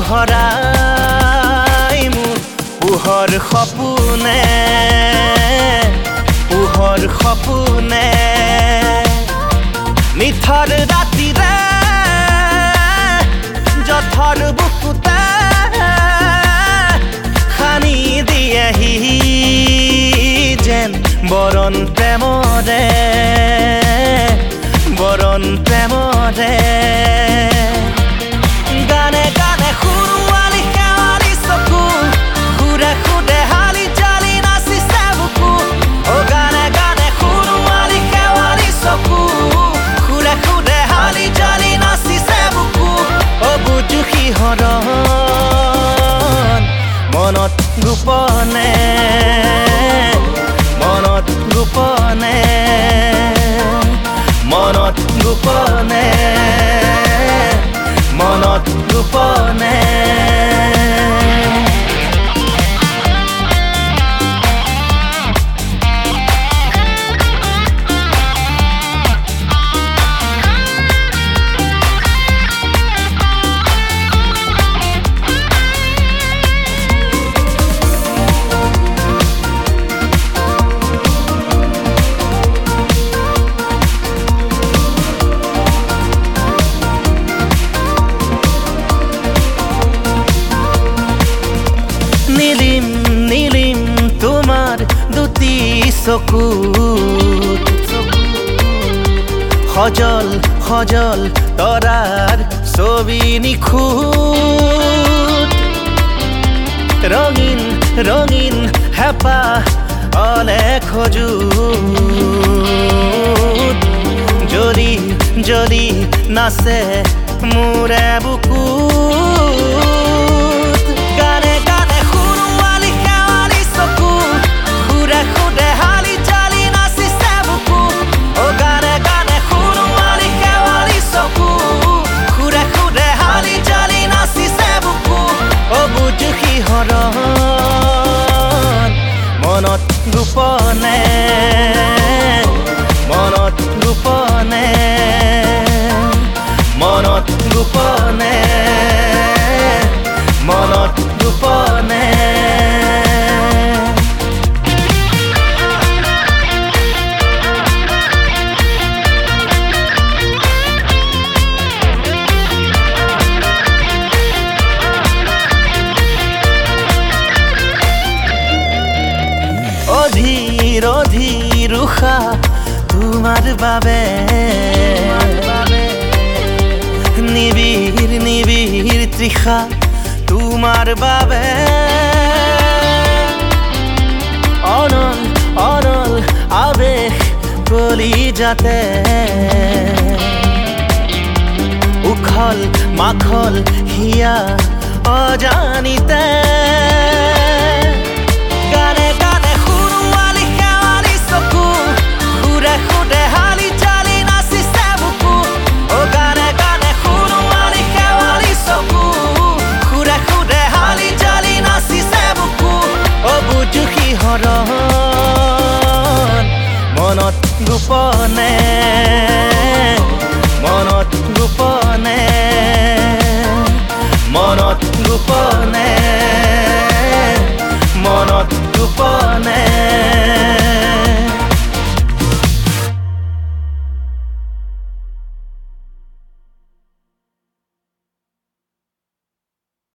ভৰাই মোৰ পোহৰ সপোনে নিথৰ ৰাতিৰে জঠৰ বুকুতে খানি দিয়েহি যেন বৰণ প্ৰেমৰে গানে গানে সুৰুৱালি শেৱালি চকু সুৰে সুৰে হালি জালি নাচিছে বুকু অ গানে গানে সুৰুৱালি শেৱালি চকু সুৰে সুৰে হালি জালি নাচিছে বুকু অ বুজু শিহৰণ মনত গোপনে নীলিম তোমাৰ দুটি চকুত সজল তৰাৰ ছবি নিখুঁত ৰঙীন হেঁপাহ অলেখ যুত জ্বলি নাচে মোৰে বুকুত গানে গানে সুৰুৱালি শেৱালি চকু সুৰে সুৰে হালি জালি নাচিছে বুকু অ গানে গানে সুৰুৱালি শেৱালি চকু সুৰে সুৰে হালি জালি নাচিছে বুকু অ বুজু শিহৰণ মনত গোপনে অধীৰ উষা তোমাৰ বাবে নিবিড় তৃষা তোমাৰ বাবে অনল আবেশ কলিজাতে উখল মাখল হিয়া অজানিতে গানে গানে সুৰুৱালি শেৱালি চকু সুৰে সুৰে হালি জালি নাচিছে বুকু অ গানে গানে সুৰুৱালি শেৱালি চকু সুৰে সুৰে হালি জালি নাচিছে বুকু অ বুজু শিহৰণ মনত গোপনে মনত গোপনে